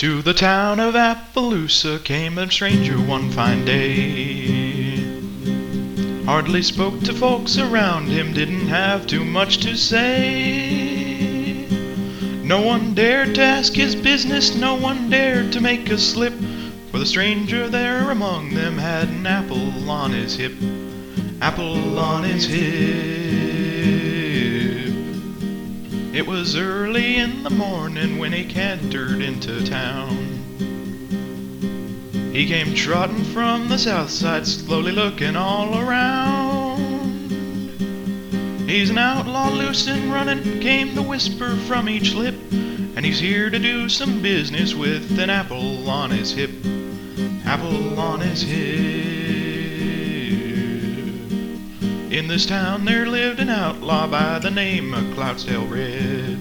To the town of Appaloosa came a stranger one fine day. Hardly spoke to folks around him, didn't have too much to say. No one dared to ask his business, no one dared to make a slip, for the stranger there among them had an apple on his hip. Apple on his hip. It was early in the morning when he cantered into town. He came trotting from the south side, slowly looking all around. He's an outlaw loose and running, came the whisper from each lip, and he's here to do some business with an apple on his hip. Apple on his hip. In this town there lived an outlaw by the name of Cloudsdale Red.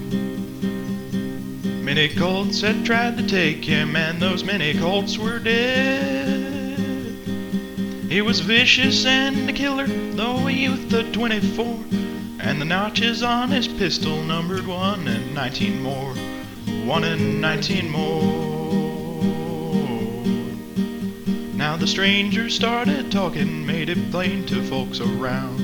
Many colts had tried to take him, and those many colts were dead. He was vicious and a killer, though a youth of 24, and the notches on his pistol numbered 1 and 19 more. 1 and 19 more. Now the stranger started talking, made it plain to folks around.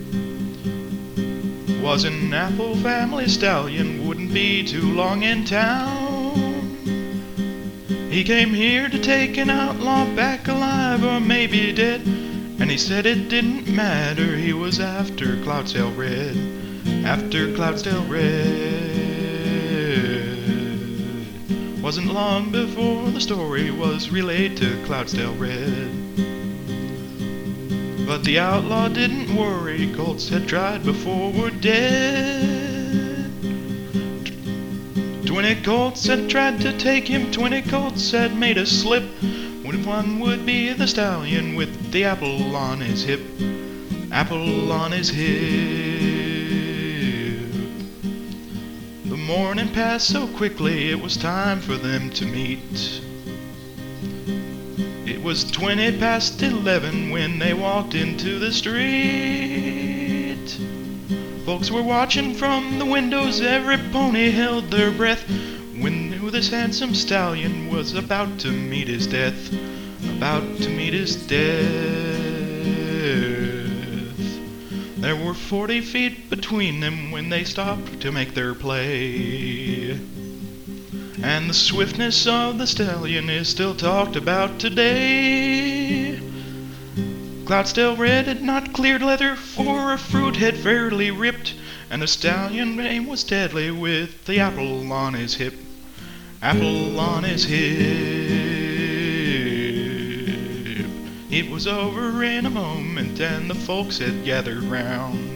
Was an Apple family stallion, wouldn't be too long in town. He came here to take an outlaw back alive or maybe dead, and he said it didn't matter, he was after Cloudsdale Red. After Cloudsdale Red. Wasn't long before the story was relayed to Cloudsdale Red. But the outlaw didn't worry, colts had tried before were dead. 20 colts had tried to take him, 20 colts had made a slip, when one would be the stallion with the apple on his hip. Apple on his hip. The morning passed so quickly, it was time for them to meet. It was 20 past 11 when they walked into the street. Folks were watching from the windows, every pony held their breath, when knew this handsome stallion was about to meet his death. About to meet his death. There were 40 feet between them when they stopped to make their play. And the swiftness of the stallion is still talked about today. Cloudsdale Red had not cleared leather, for her fruit had fairly ripped, and the stallion name was deadly with the apple on his hip. Apple on his hip. It was over in a moment, and the folks had gathered round.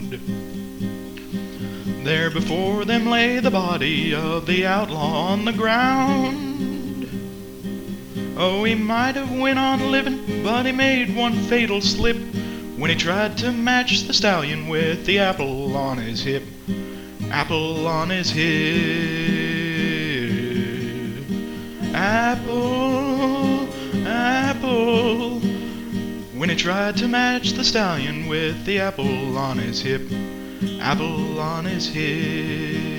There before them lay the body of the outlaw on the ground. Oh, he might have went on living, but he made one fatal slip when he tried to match the stallion with the apple on his hip. Apple on his hip. Apple, apple. When he tried to match the stallion with the apple on his hip. Apple on his hip.